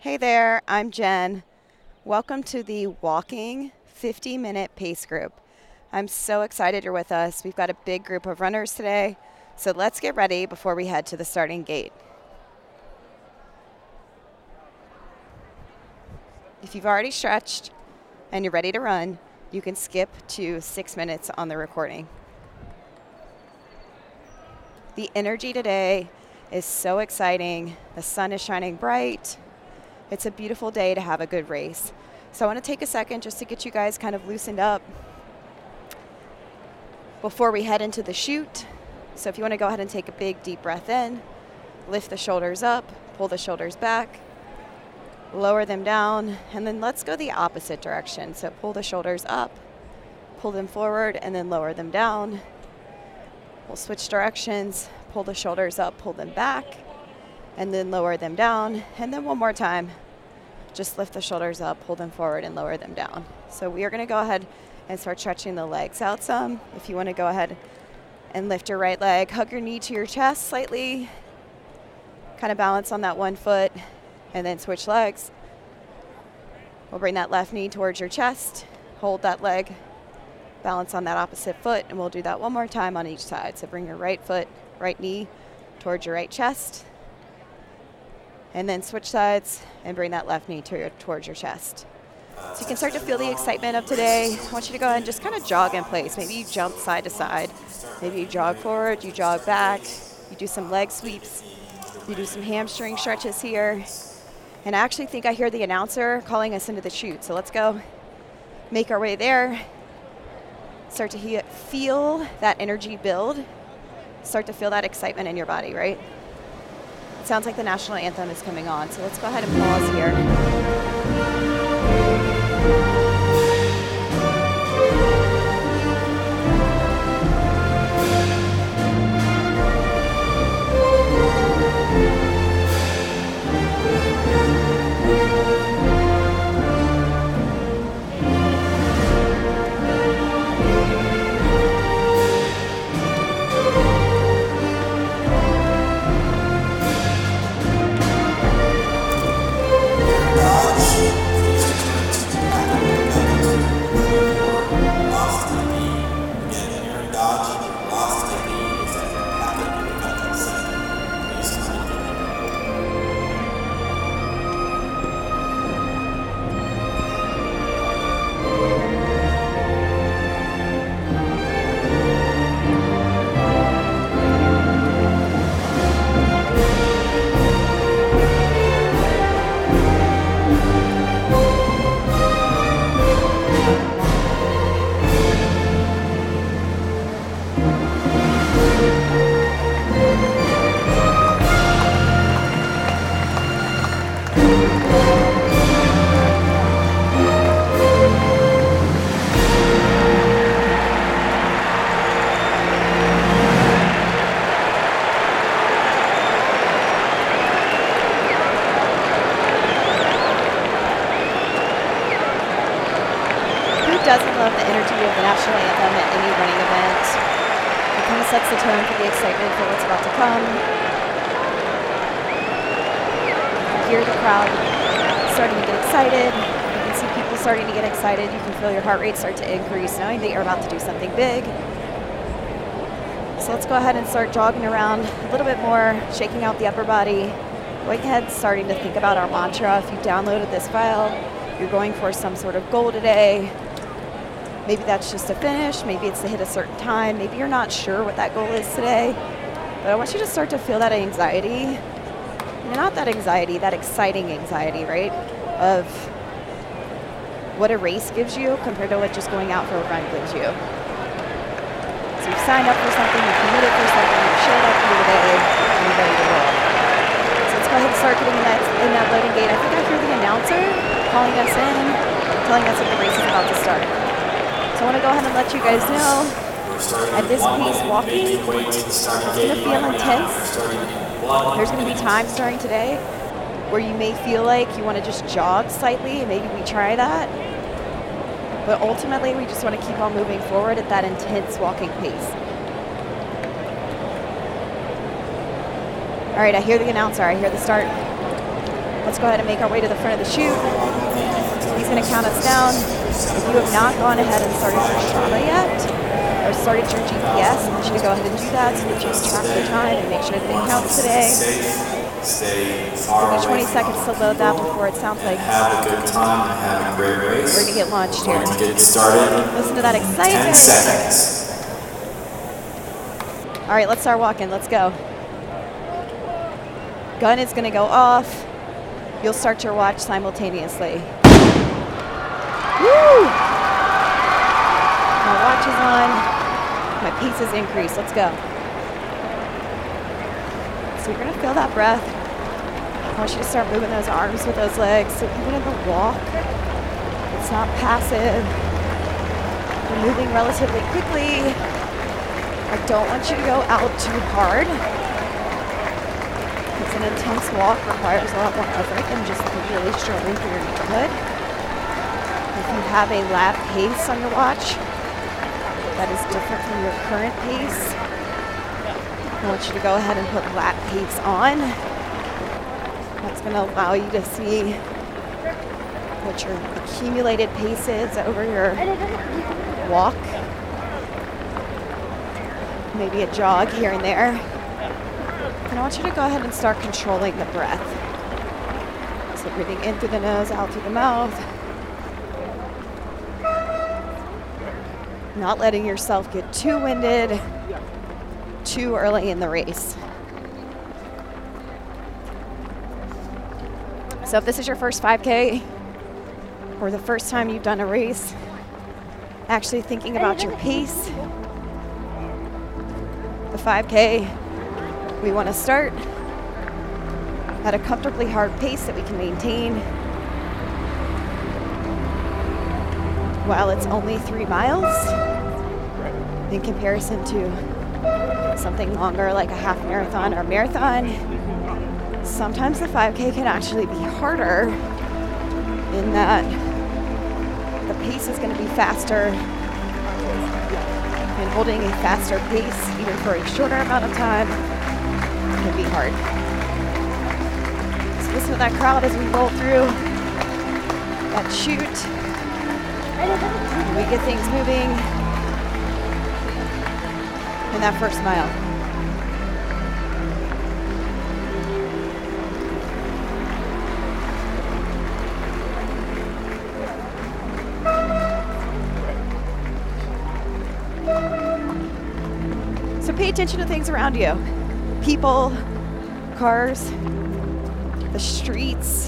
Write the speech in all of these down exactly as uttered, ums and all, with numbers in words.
Hey there, I'm Jen. Welcome to the Walking fifty minute Pace Group. I'm so excited you're with us. We've got a big group of runners today, so let's get ready before we head to the starting gate. If you've already stretched and you're ready to run, you can skip to six minutes on the recording. The energy today is so exciting. The sun is shining bright. It's a beautiful day to have a good race. So I want to take a second just to get you guys kind of loosened up before we head into the chute. So if you want to go ahead and take a big deep breath in, lift the shoulders up, pull the shoulders back, lower them down, and then let's go the opposite direction. So pull the shoulders up, pull them forward, and then lower them down. We'll switch directions, pull the shoulders up, pull them back, and then lower them down. And then one more time, just lift the shoulders up, pull them forward, and lower them down. So we are going to go ahead and start stretching the legs out some. If you want to go ahead and lift your right leg, hug your knee to your chest slightly, kind of balance on that one foot, and then switch legs. We'll bring that left knee towards your chest, hold that leg, balance on that opposite foot, and we'll do that one more time on each side. So bring your right foot, right knee towards your right chest, and then switch sides and bring that left knee to your, towards your chest. So you can start to feel the excitement of today. I want you to go ahead and just kind of jog in place. Maybe you jump side to side. Maybe you jog forward, you jog back, you do some leg sweeps, you do some hamstring stretches here. And I actually think I hear the announcer calling us into the chute. So let's go make our way there. Start to he- feel that energy build. Start to feel that excitement in your body, right? It sounds like the national anthem is coming on. So let's go ahead and pause here. Doesn't love the energy of the national anthem at any running event. It kind of sets the tone for the excitement for what's about to come. You can hear the crowd starting to get excited. You can see people starting to get excited. You can feel your heart rate start to increase, knowing that you're about to do something big. So let's go ahead and start jogging around a little bit more, shaking out the upper body. Go ahead, starting to think about our mantra. If you downloaded this file, you're going for some sort of goal today. Maybe that's just a finish, maybe it's to hit a certain time, maybe you're not sure what that goal is today, but I want you to start to feel that anxiety, not that anxiety, that exciting anxiety, right, of what a race gives you compared to what just going out for a run gives you. So you've signed up for something, you've committed for something, you've showed up here today, and you're ready to roll. So let's go ahead and start getting in that, in that loading gate. I think I hear the announcer calling us in, telling us that the race is about to start. So I want to go ahead and let you guys know, at this pace walking, it's going to feel intense. There's going to be times during today where you may feel like you want to just jog slightly, and maybe we try that. But ultimately, we just want to keep on moving forward at that intense walking pace. All right, I hear the announcer. I hear the start. Let's go ahead and make our way to the front of the chute. He's going to count us down. If you have not gone ahead and started your Strava yet, or started your G P S, I want you to go ahead and do that so that you can track the time and make sure everything counts today. Stay far Give me twenty away seconds to load that before it sounds like have a good time and have a great race. we're going to get launched here. Going to get started. Listen to that excitement. ten seconds. All right, let's start walking. Let's go. Gun is going to go off. You'll start your watch simultaneously. Woo! My watch is on. My pace is increased. Let's go. So you're going to feel that breath. I want you to start moving those arms with those legs. So even in the walk, it's not passive. You're moving relatively quickly. I don't want you to go out too hard. Because an intense walk requires a lot more effort than just really strolling through your neighborhood. If you have a lap pace on your watch that is different from your current pace, I want you to go ahead and put lap pace on. That's going to allow you to see what your accumulated pace is over your walk. Maybe a jog here and there. And I want you to go ahead and start controlling the breath. So breathing in through the nose, out through the mouth. Not letting yourself get too winded too early in the race. So if this is your first five K or the first time you've done a race, actually thinking about your pace. The five K, we want to start at a comfortably hard pace that we can maintain while it's only three miles in comparison to something longer like a half marathon or marathon. Sometimes the five K can actually be harder in that the pace is going to be faster, and holding a faster pace even for a shorter amount of time can be hard. So listen to that crowd as we roll through that chute. We get things moving in that first mile. So pay attention to things around you. People, cars, the streets.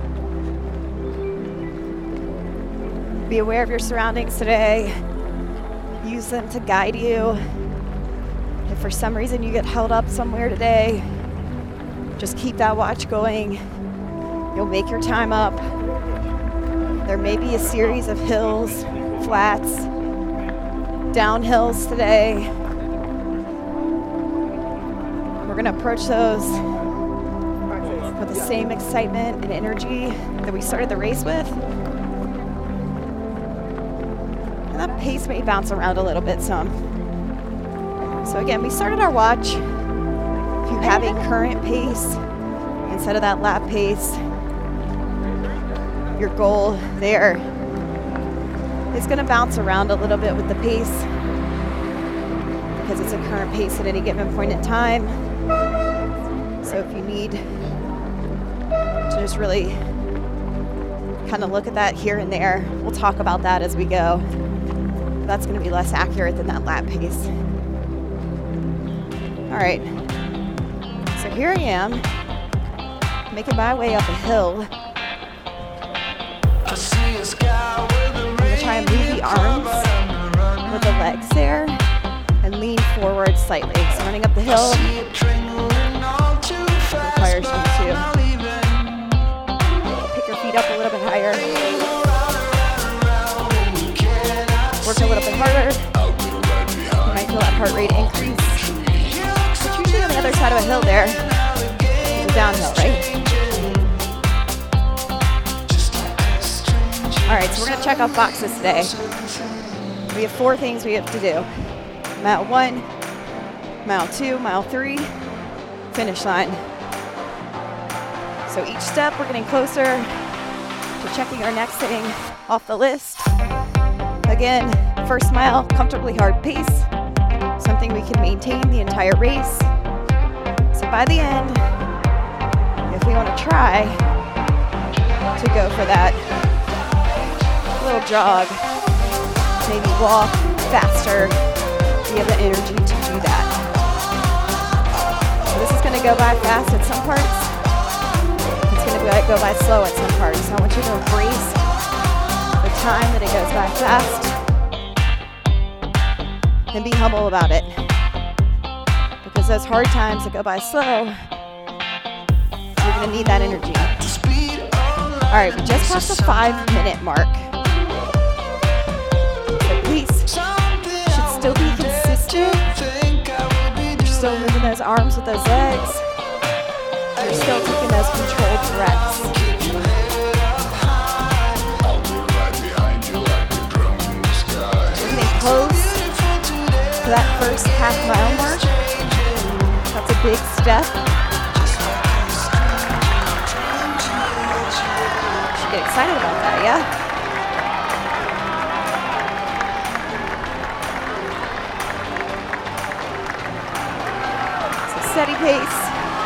Be aware of your surroundings today. Use them to guide you. If for some reason you get held up somewhere today, just keep that watch going. You'll make your time up. There may be a series of hills, flats, downhills today. We're gonna approach those with the same excitement and energy that we started the race with. And that pace may bounce around a little bit some. So again, we started our watch. If you have a current pace instead of that lap pace, your goal there is gonna bounce around a little bit with the pace because it's a current pace at any given point in time. So if you need to just really kind of look at that here and there, we'll talk about that as we go. That's going to be less accurate than that lap pace. All right, so here I am, making my way up a hill. I'm going to try and move the arms with the legs there and lean forward slightly. So running up the hill requires you to pick your feet up a little bit higher. Work a little bit harder. You might feel that heart rate increase. But usually on the other side of a hill there, it's a downhill, right? All right, so we're gonna check off boxes today. We have four things we have to do. Mile one, mile two, mile three, finish line. So each step, we're getting closer to checking our next thing off the list. Again, first mile, comfortably hard pace, something we can maintain the entire race. So by the end, if we want to try to go for that little jog, maybe walk faster, we have the energy to do that. So this is going to go by fast at some parts. It's going to go by slow at some parts. So I want you to embrace the time that it goes by fast and be humble about it. Because those hard times that go by slow, you're going to need that energy. All right, we just passed the five minute mark. So please, should still be consistent. You're still moving those arms with those legs. You're still taking those controlled breaths. We're getting close to that first half mile mark. That's a big step. You should get excited about that, yeah? Steady pace.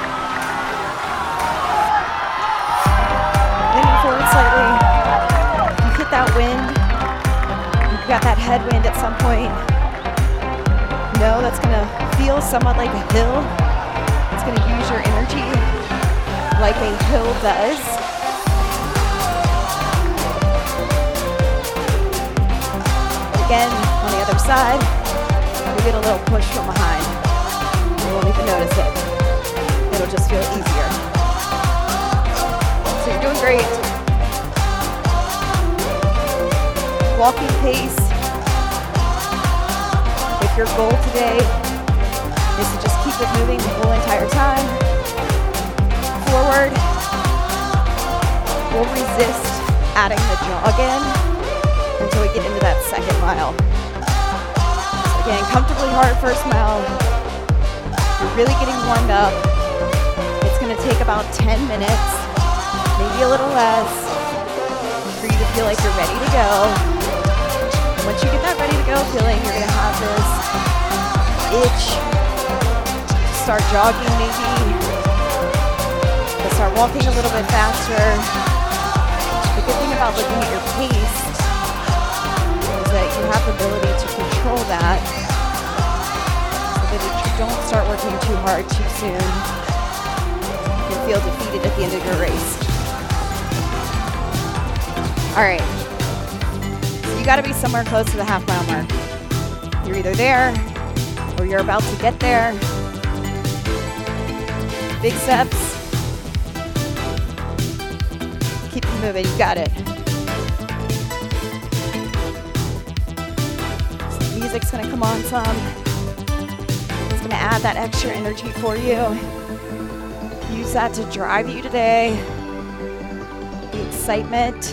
Leaning forward slightly. You hit that wind. You've got that headwind at some point. No, that's going to feel somewhat like a hill. It's going to use your energy like a hill does. Again, on the other side, we get a little push from behind. You won't even notice it. It'll just feel easier. So you're doing great. Walking pace. If your goal today is to just keep it moving the whole entire time, forward, we'll resist adding the jog in until we get into that second mile. So again, comfortably hard first mile. You're really getting warmed up. It's going to take about ten minutes, maybe a little less, for you to feel like you're ready to go. And once you get that ready to go feeling, you're going to have this itch to start jogging maybe, to start walking a little bit faster. The good thing about looking at your pace is that you have the ability to control that, that you don't start working too hard too soon. You feel defeated at the end of your race. All right. So you got to be somewhere close to the half mile mark. You're either there or you're about to get there. Big steps. Keep it moving. You got it. So the music's going to come on some. Going to add that extra energy for you. Use that to drive you today. The excitement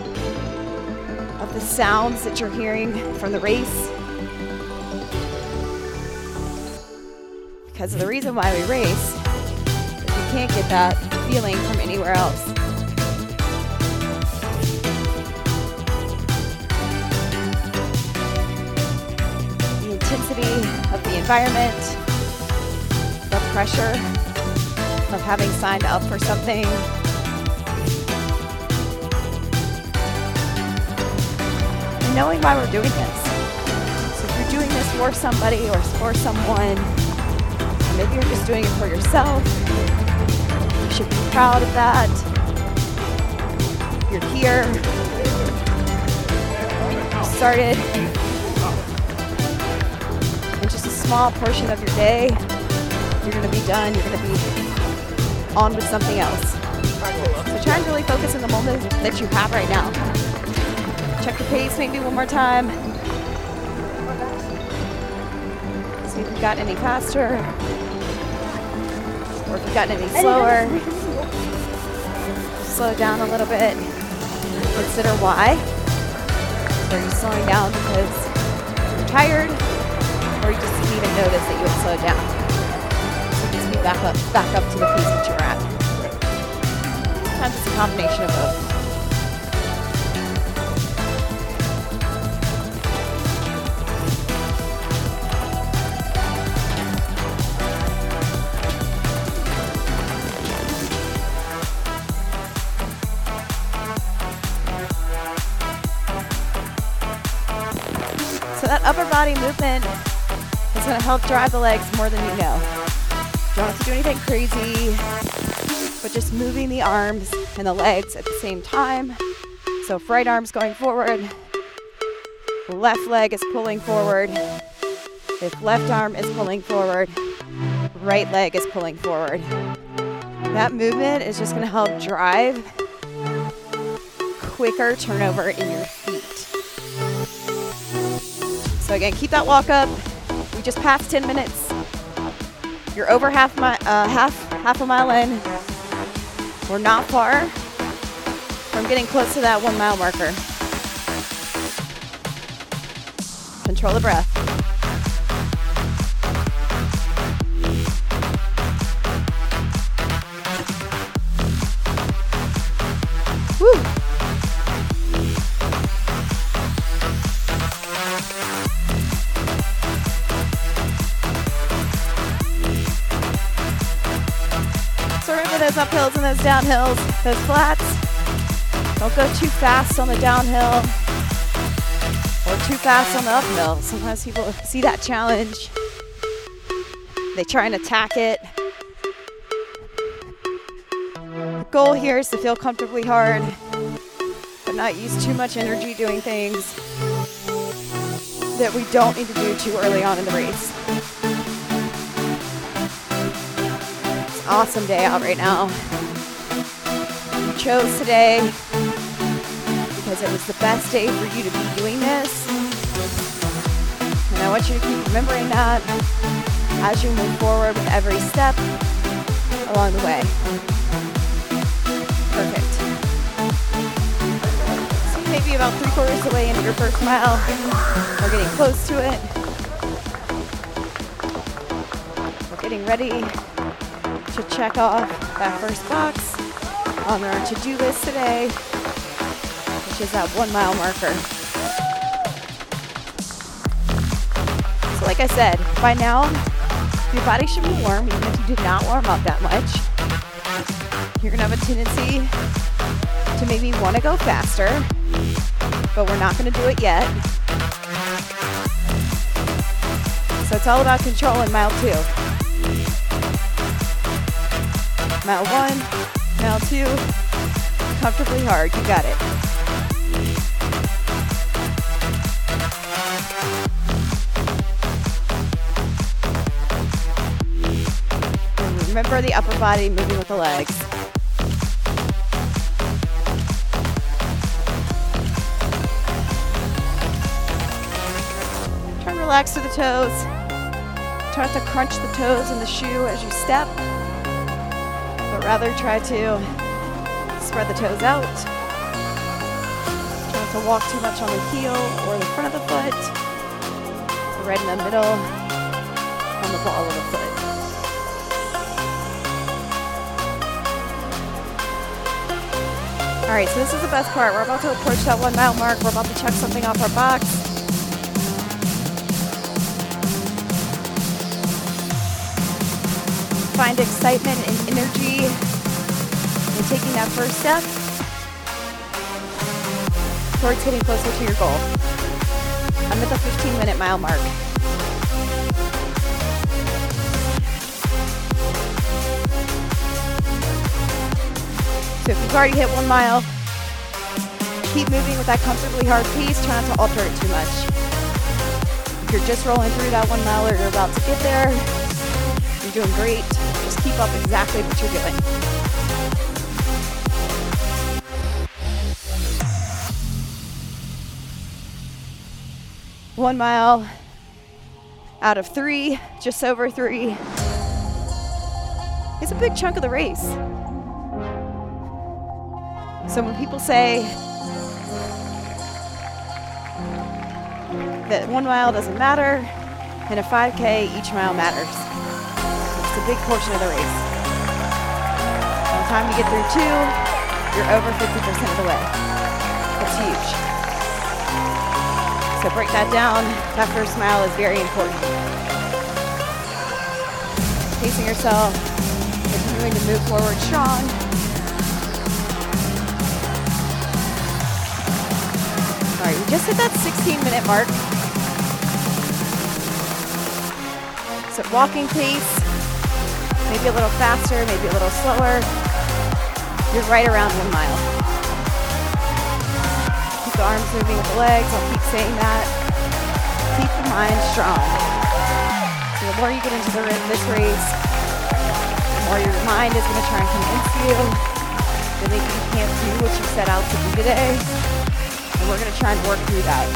of the sounds that you're hearing from the race. Because of the reason why we race is we can't get that feeling from anywhere else. The intensity of the environment, the pressure of having signed up for something, and knowing why we're doing this. So if you're doing this for somebody or for someone, or maybe you're just doing it for yourself, you should be proud of that. You're here. You started small portion of your day, you're going to be done, you're going to be on with something else. So try and really focus on the moment that you have right now. Check your pace maybe one more time. See if you've gotten any faster or if you've gotten any slower. Slow down a little bit. Consider why. Are you slowing down because you're tired, or you just didn't even notice that you had slowed down? So just be back up, back up to the pace that you're at. sometimes it's a combination of both. So that upper body movement is going to help drive the legs more than you know. You don't have to do anything crazy, but just moving the arms and the legs at the same time. So if right arm's going forward, left leg is pulling forward. If left arm is pulling forward, right leg is pulling forward. That movement is just going to help drive quicker turnover in your feet. So again, keep that walk up. We just passed ten minutes. You're over half mi- uh, half half a mile in. We're not far from getting close to that one mile marker. Control the breath. Woo! So remember those uphills and those downhills, those flats. Don't go too fast on the downhill or too fast on the uphill. Sometimes people see that challenge. They try and attack it. The goal here is to feel comfortably hard, but not use too much energy doing things that we don't need to do too early on in the race. It's an awesome day out right now. You chose today because it was the best day for you to be doing this. And I want you to keep remembering that as you move forward with every step along the way. Perfect. So maybe about three quarters of the way into your first mile. We're getting close to it. We're getting ready to check off that first box on our to-do list today, which is that one mile marker. So like I said, by now, your body should be warm, even if you did not warm up that much. You're gonna have a tendency to maybe want to go faster, but we're not gonna do it yet. So it's all about control in mile two. Mile one, mile two, comfortably hard, you got it. And remember the upper body moving with the legs. Try and relax through the toes. Try not to crunch the toes in the shoe as you step, but rather try to spread the toes out. Try not to walk too much on the heel or the front of the foot. So right in the middle on the ball of the foot. All right, so this is the best part. We're about to approach that one mile mark. We're about to check something off our box. Find excitement and energy in taking that first step towards getting closer to your goal. I'm at the fifteen minute mile mark. So if you've already hit one mile, keep moving with that comfortably hard pace. Try not to alter it too much. If you're just rolling through that one mile or you're about to get there, you're doing great. Just keep up exactly what you're doing. One mile out of three, just over three. It's a big chunk of the race. So when people say that one mile doesn't matter, and a five K, each mile matters. It's a big portion of the race. By the time you get through two, you're over fifty percent of the way. That's huge. So break that down. That first mile is very important. Pacing yourself, continuing to move forward strong. All right, we just hit that sixteen minute mark. So walking pace, maybe a little faster, maybe a little slower. You're right around one mile. Keep the arms moving with the legs. I'll keep saying that. Keep the mind strong. So the more you get into the, this race, the more your mind is going to try and convince you that maybe you can't do what you set out to do today. And we're going to try and work through that.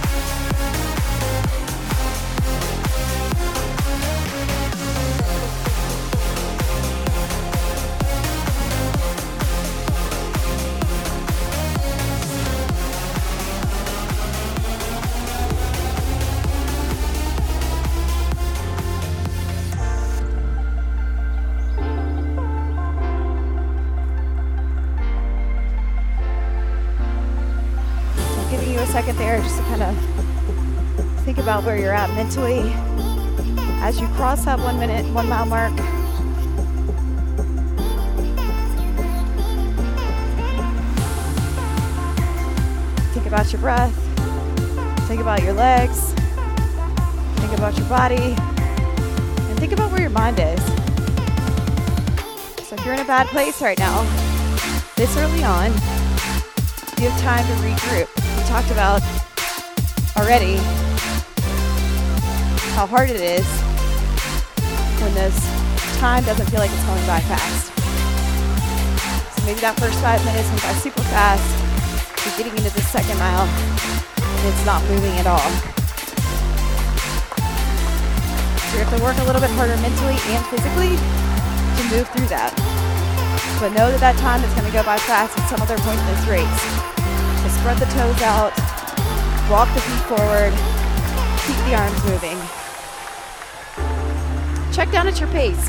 Second there just to kind of think about where you're at mentally as you cross that one minute, one mile mark. Think about your breath. Think about your legs. Think about your body. And think about where your mind is. So if you're in a bad place right now, this early on, you have time to regroup. Talked about already how hard it is when this time doesn't feel like it's going by fast. So maybe that first five minutes went by super fast. You're getting into the second mile and it's not moving at all. So you have to work a little bit harder mentally and physically to move through that. But know that that time is going to go by fast at some other point in this race. So spread the toes out, walk the feet forward, keep the arms moving. Check down at your pace.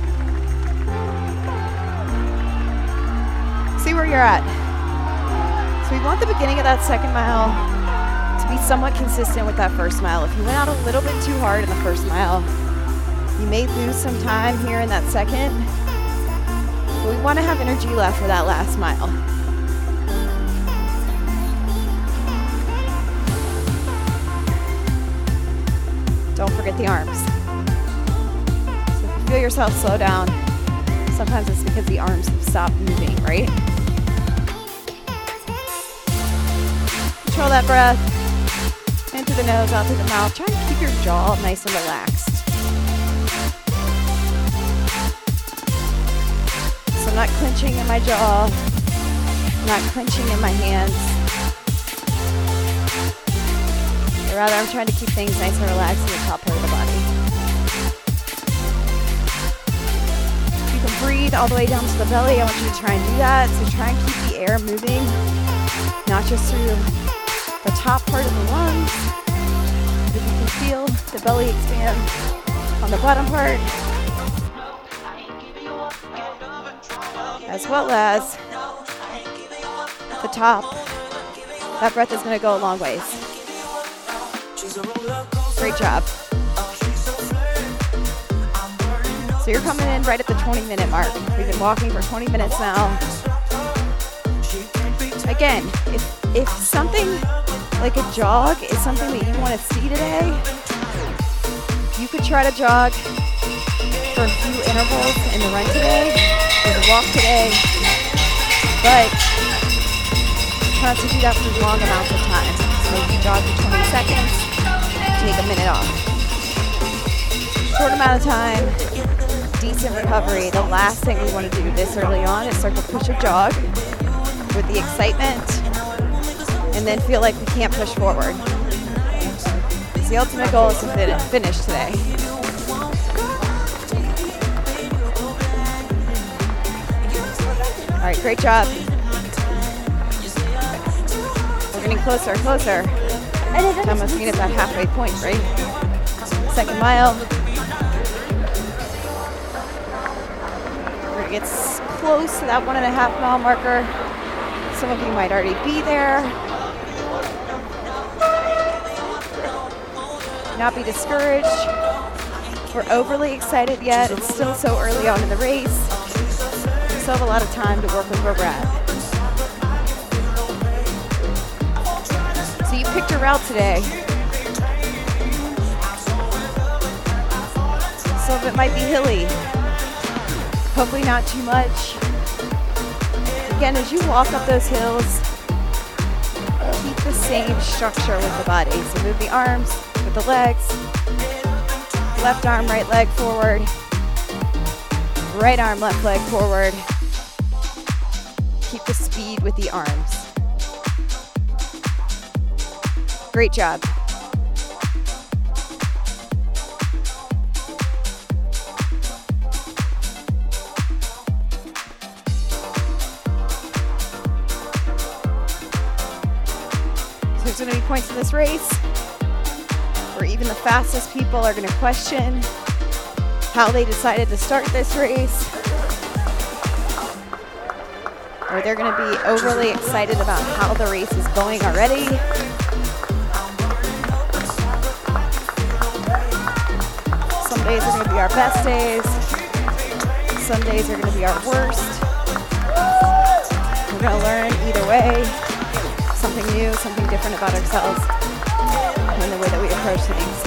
See where you're at. So we want the beginning of that second mile to be somewhat consistent with that first mile. If you went out a little bit too hard in the first mile, you may lose some time here in that second. But we want to have energy left for that last mile. Don't forget the arms. So if you feel yourself slow down, sometimes it's because the arms have stopped moving, right? Control that breath. In through the nose, out through the mouth. Try and keep your jaw nice and relaxed. So I'm not clenching in my jaw. I'm not clenching in my hands. Rather, I'm trying to keep things nice and relaxed in the top part of the body. You can breathe all the way down to the belly. I want you to try and do that. So try and keep the air moving, not just through the top part of the lungs. If you can feel the belly expand on the bottom part, as well as the top. That breath is going to go a long ways. Great job. So you're coming in right at the twenty minute mark. We've been walking for twenty minutes now. Again, if, if something like a jog is something that you want to see today, you could try to jog for a few intervals in the run today, or the walk today, but try not to do that for long amounts of time. So you jog for twenty seconds, take a minute off. Short amount of time, decent recovery. The last thing we want to do this early on is start to push a jog with the excitement and then feel like we can't push forward. The ultimate goal is to fin- finish today. All right, great job. We're getting closer and closer. It's almost being at that halfway point, right? Second mile. We're gonna get close to that one and a half mile marker. Some of you might already be there. Not be discouraged. We're overly excited yet. It's still so early on in the race. We still have a lot of time to work with where we're at. So you picked a route today. Some of it might be hilly. Hopefully not too much. Again, as you walk up those hills, keep the same structure with the body. So move the arms with the legs. Left arm, right leg forward. Right arm, left leg forward. Keep the speed with the arms. Great job. So there's going to be points in this race where even the fastest people are going to question how they decided to start this race. Or they're going to be overly excited about how the race is going already. Some days are going to be our best days. Some days are going to be our worst. We're going to learn either way. Something new, something different about ourselves and the way that we approach things.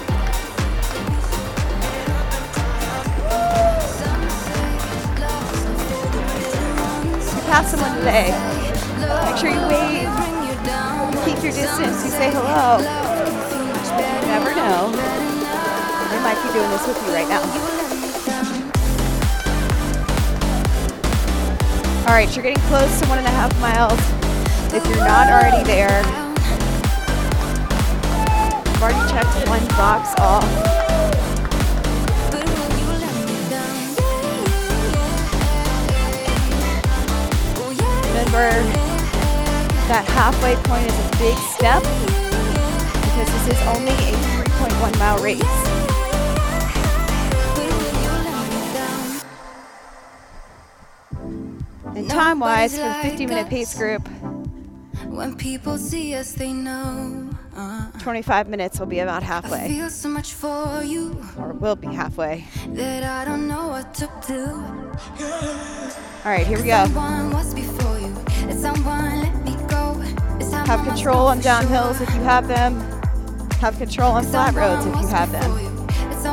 You pass someone today, make sure you wave, keep your distance, you say hello. You never know. They might be doing this with you right now. All right, you're getting close to one and a half miles. If you're not already there, I've already checked one box off. Remember, that halfway point is a big step because this is only a three point one mile race. And time-wise, for the fifty minute pace group, when people see us, they know. Uh, twenty-five minutes will be about halfway. I feel so much for you. Or will be halfway. That I don't know what to do. All right, here we go. Someone was before you. It's someone let me go. It's have control on downhills if you have them. Have control on flat roads if you have them. It's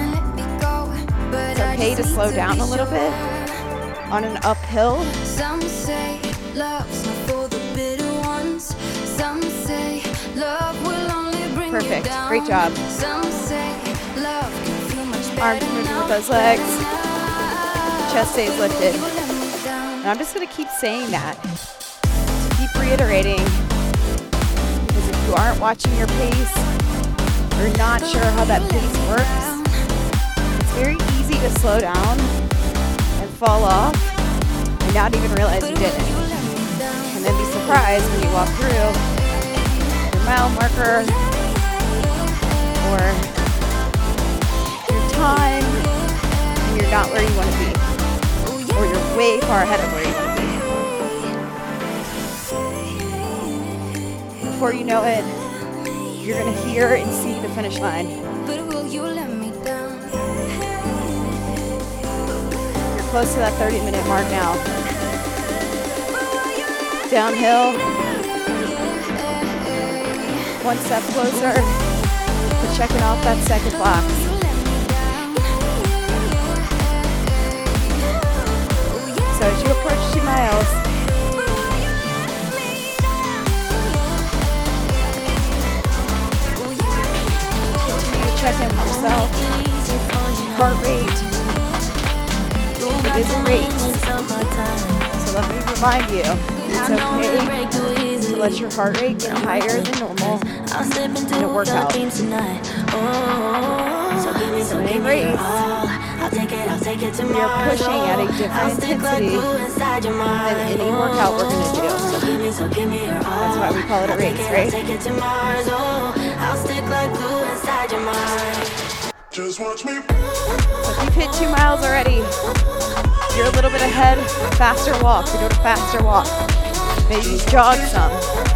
okay to slow down a little bit on an uphill. Some say love's not for the bitter ones. Some say love will only bring Perfect. you down. Great job. Some say love can feel much better. Arms moving with those legs. Chest stays lifted. And I'm just going to keep saying that. Keep reiterating. Because if you aren't watching your pace, you're not sure how that pace works, it's very easy to slow down and fall off and not even realize you did it. And then be surprised when you walk through your mile marker or your time and you're not where you want to be. Or you're way far ahead of where you want to be. Before you know it, you're going to hear and see the finish line. But will you let me down? You're close to that thirty minute mark now. Downhill. One step closer to checking off that second box. So as you approach two miles, check in with yourself. Heart rate. It is a race. So let me remind you, it's okay to let your heart rate get higher than normal in a workout. So in a race, we are pushing at a different intensity than any workout we're going to do. That's why we call it a race, right? Just watch me. So if you've hit two miles already, you're a little bit ahead, faster walk. We go to faster walk. Maybe jog some.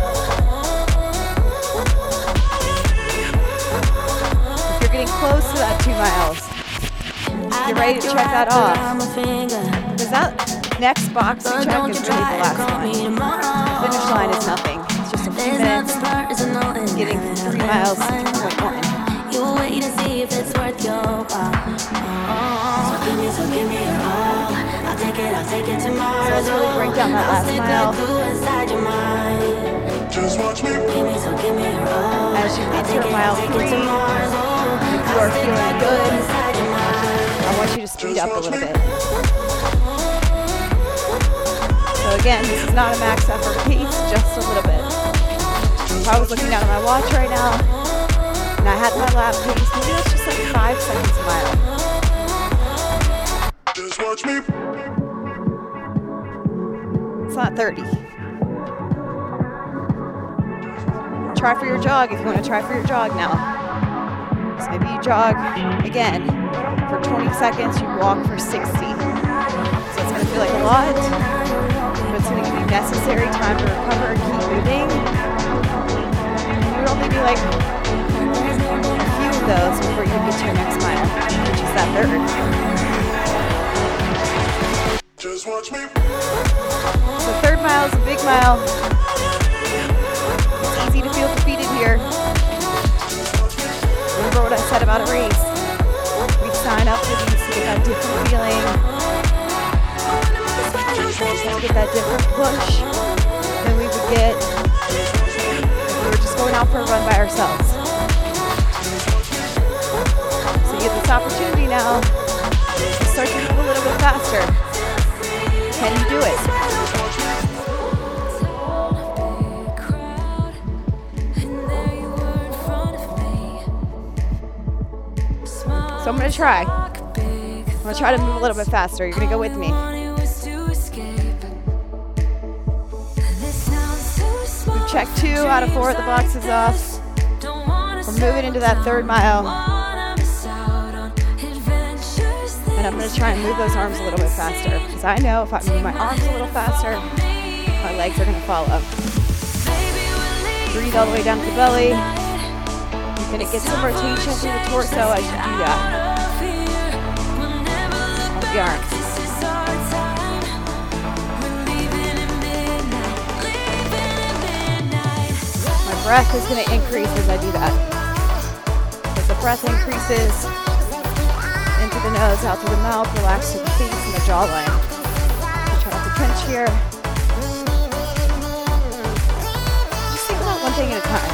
If you're getting close to that two miles, get ready to check that off. Because that next boxing check is really the last one. The finish line is nothing. It's just a few minutes getting from three miles to two point one. You wait to see if it's worth your while. So give me, so give me your all. I'll take it, I'll take it tomorrow. So let's really break down that last mile. Just watch me. Give me, so give me your all. As you enter mile three, if you are feeling good, I want you to speed up a little bit. So again, this is not a max effort pace, just a little bit. If I was looking down at my watch right now, and I had my lap pace, maybe that's just like five seconds a mile. Just watch me. It's not thirty. Try for your jog if you want to try for your jog now. So maybe you jog again for twenty seconds, you walk for sixty. So it's going to feel like a lot, but it's going to give you necessary time to recover and keep moving. It would only be like a few of those before you get to your next mile, which is that third. Just watch me. So third mile is a big mile. It's easy to feel defeated here. Remember what I said about a race. We sign up for these to get that different feeling, to get that different push than we would get if we were just going out for a run by ourselves. So you get this opportunity now to start to move a little bit faster. Can you do it? So I'm going to try. I'm going to try to move a little bit faster. You're going to go with me. We've checked two out of four of the boxes off. We're moving into that third mile. And I'm going to try and move those arms a little bit faster. Because I know if I move my arms a little faster, my legs are going to follow. Breathe all the way down to the belly. You're going to get some rotation through the torso as you do that. Of the arms. My breath is going to increase as I do that. As the breath increases into the nose, out through the mouth, relax to the face and the jawline. So try not to pinch here. Just think about one thing at a time.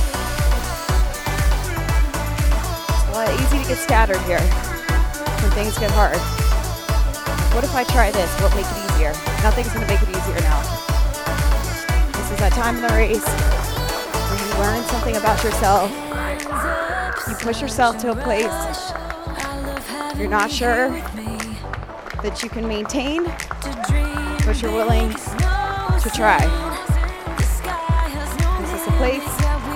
It's easy to get scattered here when things get hard. What if I try this? Will it make it easier? Nothing's going to make it easier now. This is that time in the race where you learn something about yourself. You push yourself to a place you're not sure that you can maintain, but you're willing to try. This is a place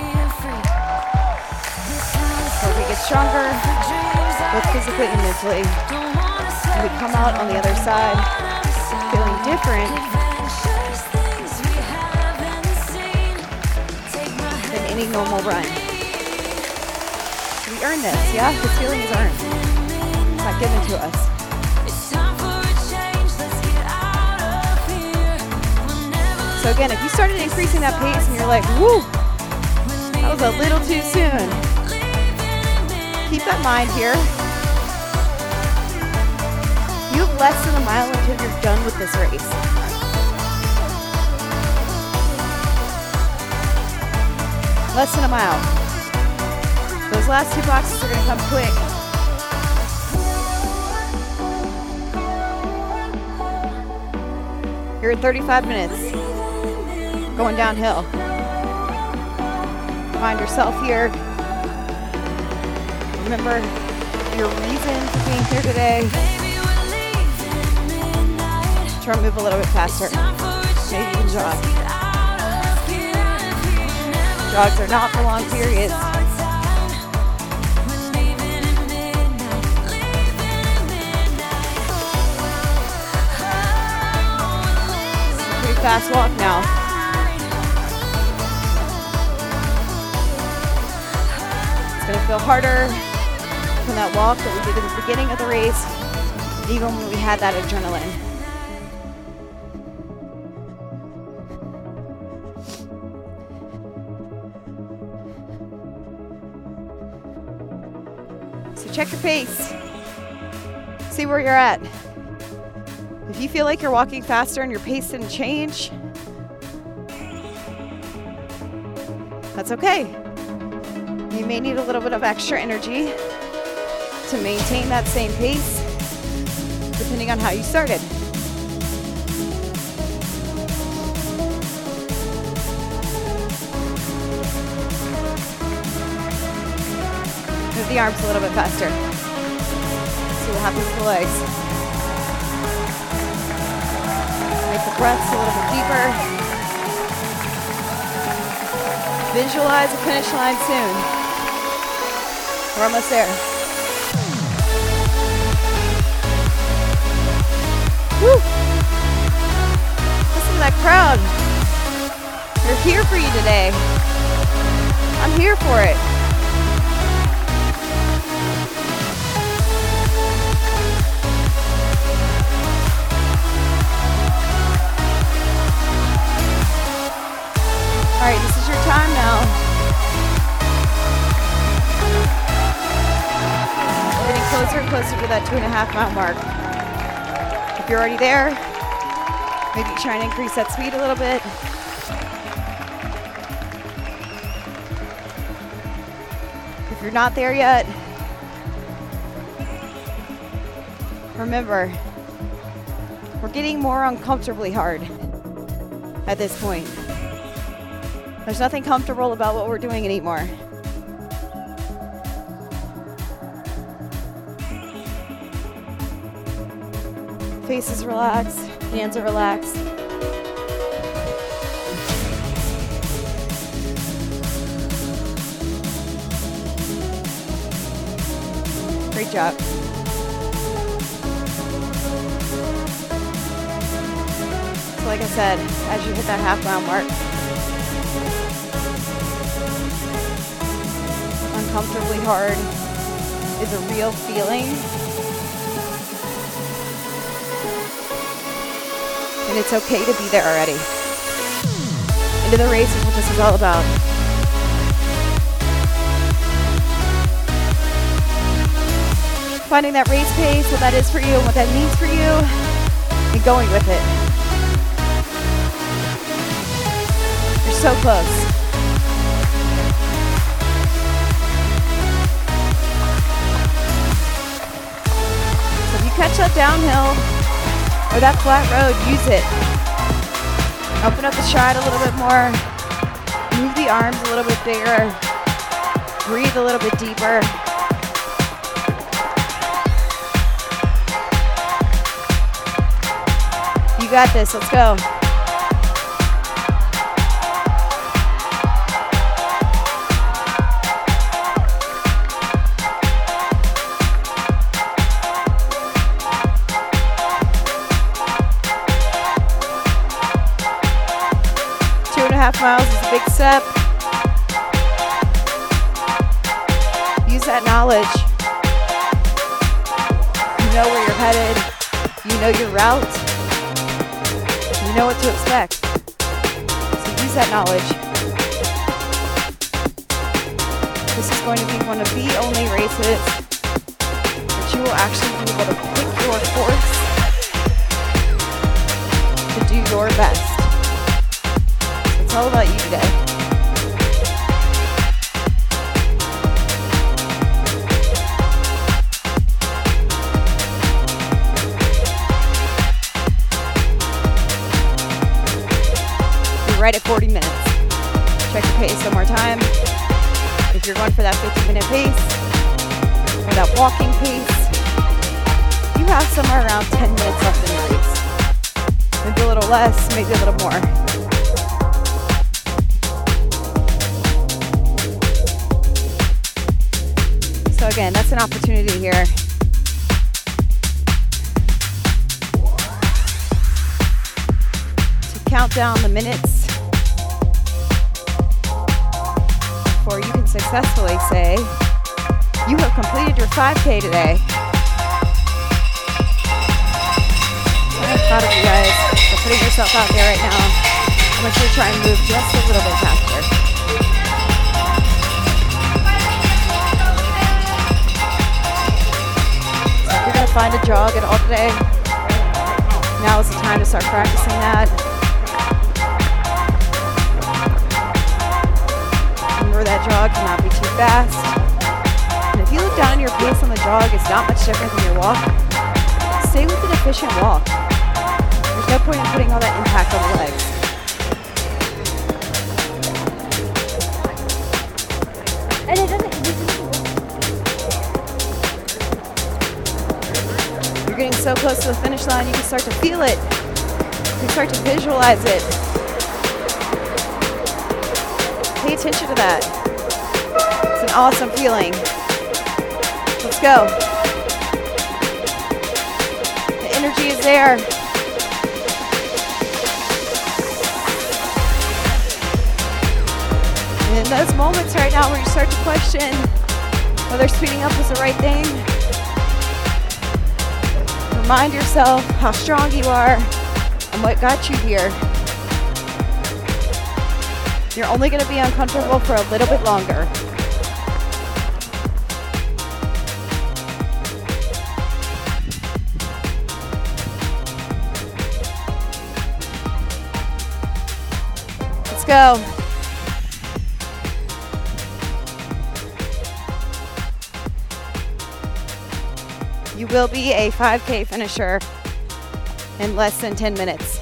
where we get stronger, both physically and mentally. And we come out on the other side feeling different than any normal run. We earn this, yeah? This feeling is earned. It's not given to us. So again, if you started increasing that pace and you're like, woo, that was a little too soon. Keep that in mind here. You have less than a mile until you're done with this race. Less than a mile. Those last two boxes are going to come quick. You're at thirty-five minutes, going downhill. Find yourself here. Remember your reason for being here today. Try to move a little bit faster. Maybe you can jog. Jogs are not for long periods. fast walk now. It's gonna feel harder from that walk that we did at the beginning of the race, even when we had that adrenaline. So check your pace. See where you're at. If you feel like you're walking faster and your pace didn't change, that's okay. You may need a little bit of extra energy to maintain that same pace, depending on how you started. Move the arms a little bit faster. See what happens to the legs. Make the breaths a little bit deeper. Visualize the finish line soon. We're almost there. Woo! Listen to that crowd. They're here for you today. I'm here for it. All right, this is your time now. We're getting closer and closer to that two and a half mile mark. If you're already there, maybe try and increase that speed a little bit. If you're not there yet, remember, we're getting more uncomfortably hard at this point. There's nothing comfortable about what we're doing anymore. Face is relaxed, hands are relaxed. Great job. So like I said, as you hit that half mile mark, uncomfortably hard is a real feeling. And it's okay to be there already. Into the race is what this is all about. Finding that race pace, what that is for you and what that means for you, and going with it. You're so close. Catch that downhill or that flat road, use it. Open up the stride a little bit more. Move the arms a little bit bigger. Breathe a little bit deeper. You got this, let's go. Half miles is a big step. Use that knowledge. You know where you're headed. You know your route. You know what to expect. So use that knowledge. This is going to be one of the only races that you will actually be able to pick your course to do your best. It's all about you today. You're right at forty minutes. Check your pace one more time. If you're going for that fifty minute pace or that walking pace, you have somewhere around ten minutes left in the race. Maybe a little less, maybe a little more. So again, that's an opportunity here to count down the minutes before you can successfully say you have completed your five K today. I'm proud of you guys for putting yourself out there right now. I want you to try and move just a little bit faster. So if you're going to find a jog at all today, now is the time to start practicing that. Remember, that jog cannot be too fast. And if you look down, your pace on the jog is not much different than your walk. Stay with an efficient walk. There's no point in putting all that impact on the legs. And it doesn't. You're getting so close to the finish line, you can start to feel it. You can start to visualize it. Pay attention to that. It's an awesome feeling. Let's go. The energy is there. And in those moments right now where you start to question whether speeding up was the right thing, remind yourself how strong you are and what got you here. You're only going to be uncomfortable for a little bit longer. Let's go. You will be a five K finisher in less than ten minutes.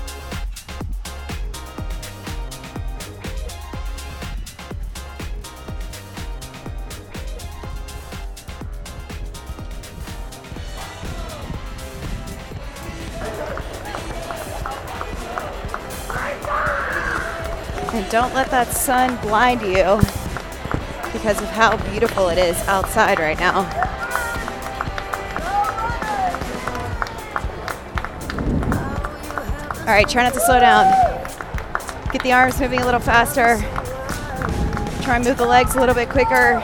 And don't let that sun blind you because of how beautiful it is outside right now. All right, try not to slow down. Get the arms moving a little faster. Try and move the legs a little bit quicker.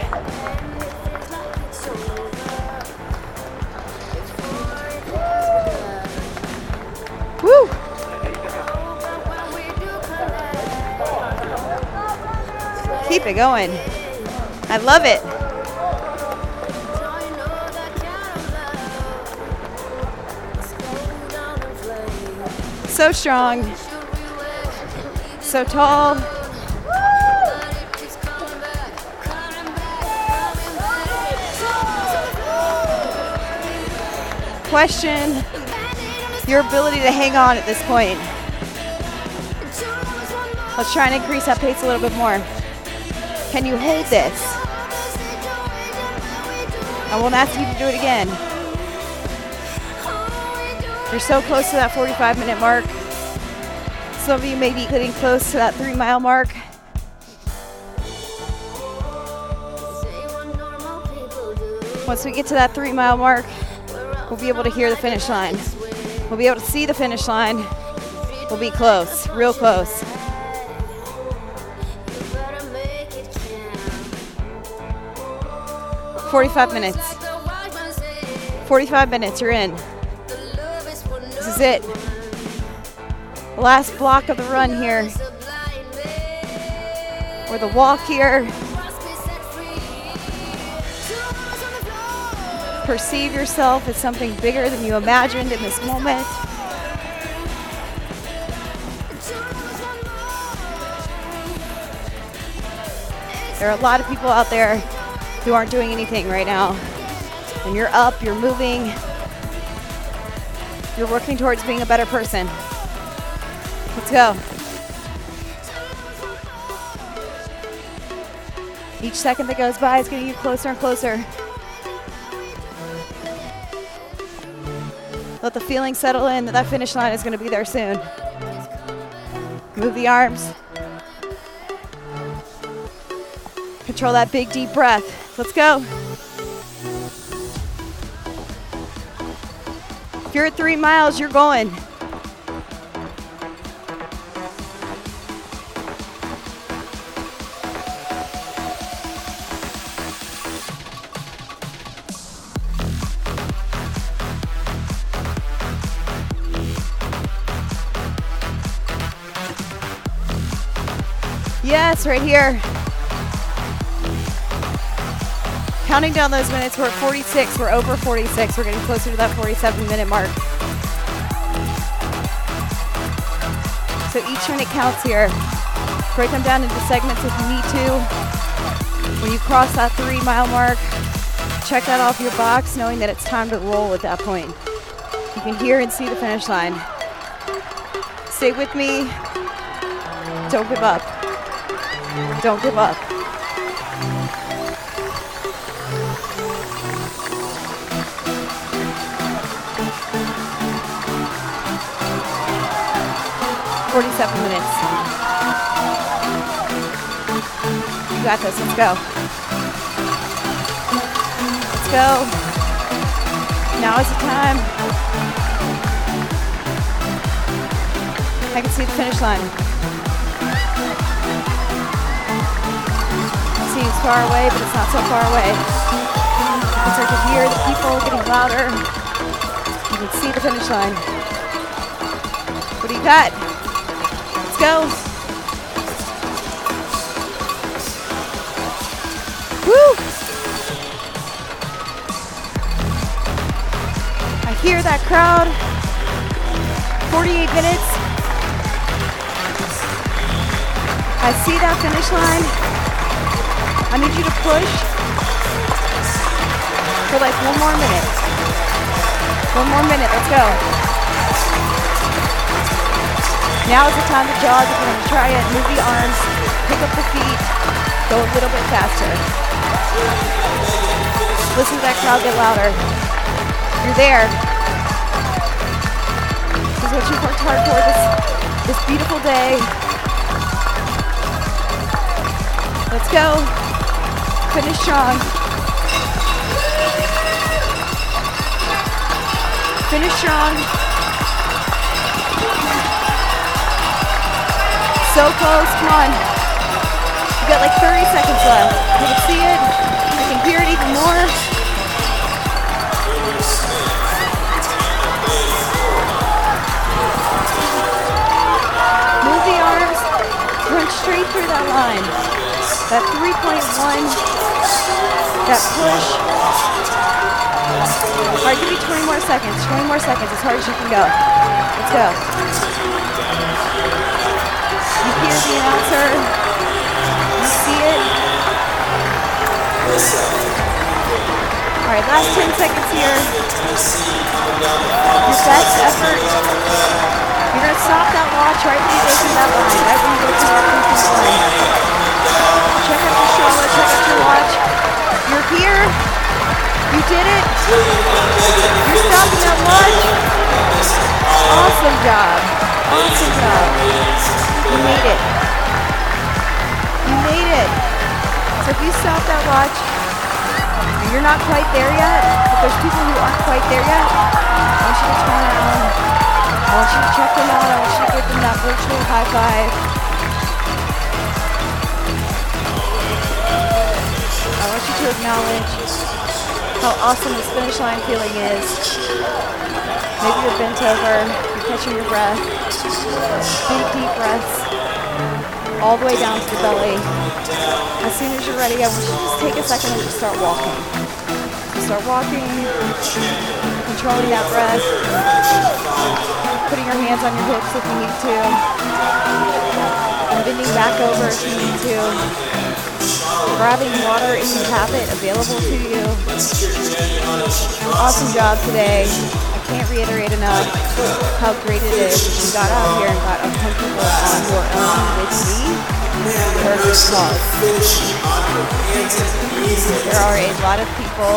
Woo! Keep it going. I love it. So strong, so tall. Question your ability to hang on at this point. Let's try and increase that pace a little bit more. Can you hold this? I won't ask you to do it again. You're so close to that forty-five minute mark. Some of you may be getting close to that three mile mark. Once we get to that three mile mark, we'll be able to hear the finish line. We'll be able to see the finish line. We'll be close, real close. forty-five minutes. forty-five minutes, you're in. This is it. The last block of the run here. Or the walk here. Perceive yourself as something bigger than you imagined in this moment. There are a lot of people out there who aren't doing anything right now. And you're up, you're moving. You're working towards being a better person. Let's go. Each second that goes by is getting you closer and closer. Let the feeling settle in that that finish line is going to be there soon. Move the arms. Control that big deep breath. Let's go. If you're at three miles, you're going. Yes, right here. Counting down those minutes, we're at forty-six. We're over forty-six. We're getting closer to that forty-seven minute mark. So each minute counts here. Break them down into segments if you need to. When you cross that three mile mark, check that off your box, knowing that it's time to roll at that point. You can hear and see the finish line. Stay with me. Don't give up. Don't give up. forty-seven minutes. You got this. Let's go. Let's go. Now is the time. I can see the finish line. It seems far away, but it's not so far away. You can start to hear the people getting louder. You can see the finish line. What do you got? Let's go. Woo! I hear that crowd. forty-eight minutes. I see that finish line. I need you to push for like one more minute. One more minute, let's go. Now is the time to jog. If you're gonna try it, move the arms, pick up the feet, go a little bit faster. Listen to that crowd get louder. You're there. This is what you worked hard for this, this beautiful day. Let's go. Finish strong. Finish strong. So close, come on. You got like thirty seconds left. You can see it, you can hear it even more. Move the arms, run straight through that line. That three point one, that push. All right, give me twenty more seconds, twenty more seconds, as hard as you can go. Let's go. You hear the announcer, you see it. All right, last ten seconds here. Your best effort. You're gonna stop that watch right when you go through that line, right when you go through that three point line. Check out your shoulder, check out your watch. You're here. You did it. You're stopping that watch. Awesome job. Awesome job. You made it. You made it. So if you stop that watch, and you're not quite there yet, but there's people who aren't quite there yet, I want you to turn around. I want you to check them out. I want you to give them that virtual high five. I want you to acknowledge how awesome this finish line feeling is. Maybe you're bent over, you're catching your breath. Big deep breaths all the way down to the belly. As soon as you're ready, I want you to just take a second and just start walking. Just start walking, controlling that breath, putting your hands on your hips if you need to, bending back over if you need to, grabbing water if you have it available to you. Awesome job today. I can't reiterate enough how great it is that you got out here and got uncomfortable on your own with me for a good cause. There are a lot of people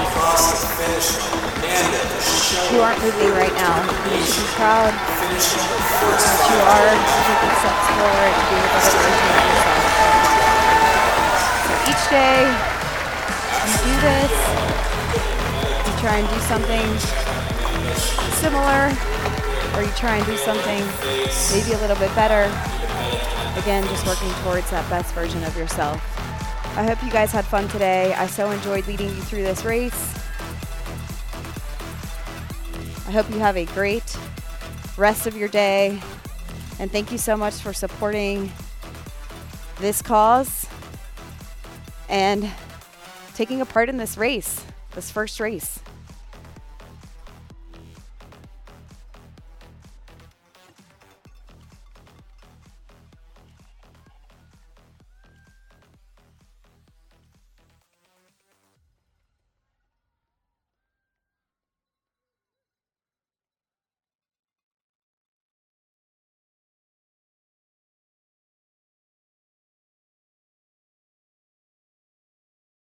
who aren't moving right now. You should be proud that you are taking steps forward to being a better version of yourself. So each day you do this, you try and do something similar, or you try and do something maybe a little bit better. Again, just working towards that best version of yourself. I hope you guys had fun today. I so enjoyed leading you through this race. I hope you have a great rest of your day. And thank you so much for supporting this cause and taking a part in this race, this first race.